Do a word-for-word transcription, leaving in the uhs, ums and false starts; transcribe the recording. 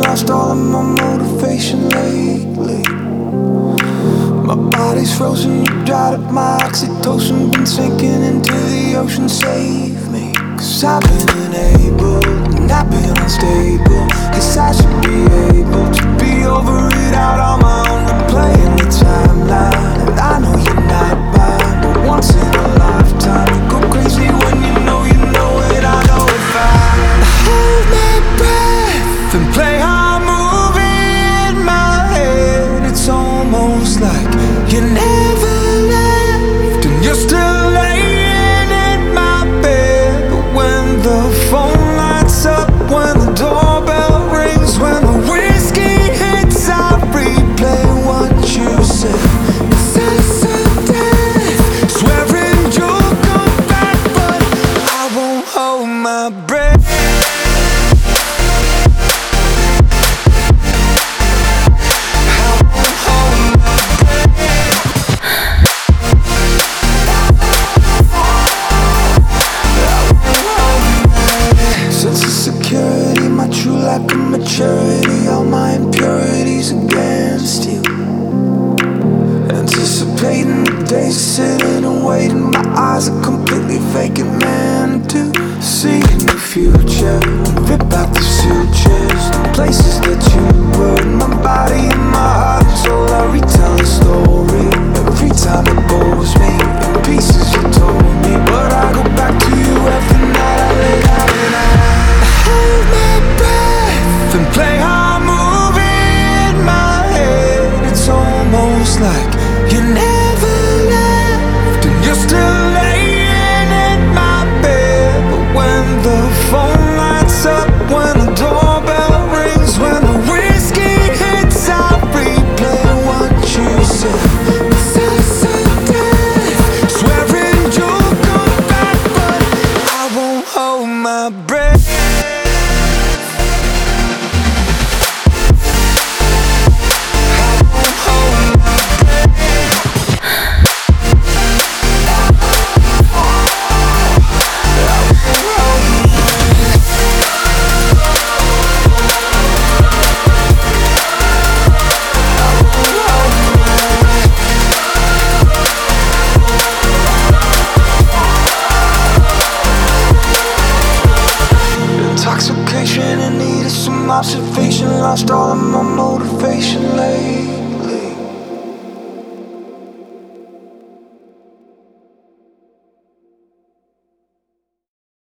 lost all of my motivation lately. My body's frozen, you dried up my oxytocin. Been sinking into the ocean, save me. Cause I've been unable, and I've been unstable. Guess I should be able to be over it out on my own. And playing the timeline, and I know you're not mine, but once in a lifetime you go crazy when you know you know it. I know if I hold my breath and play harmony in my head, it's almost like you never left and you're still laying in my bed. But when the phone lights up, when the doorbell rings, when the whiskey hits, I replay what you said. It's us or death, swearing you'll come back, but I won't hold my breath. Lack of maturity, all my impurities against you. Anticipating the days of sitting and waiting. My eyes are completely vacant, man. To see in the future, rip out the sutures, the places that you were in my body and my heart and soul. I retell the story every time it bores me. In pieces you told me, but I go back to you every night. I lay down and I hold my breath and play harmony in my head. It's almost like you never left and you're still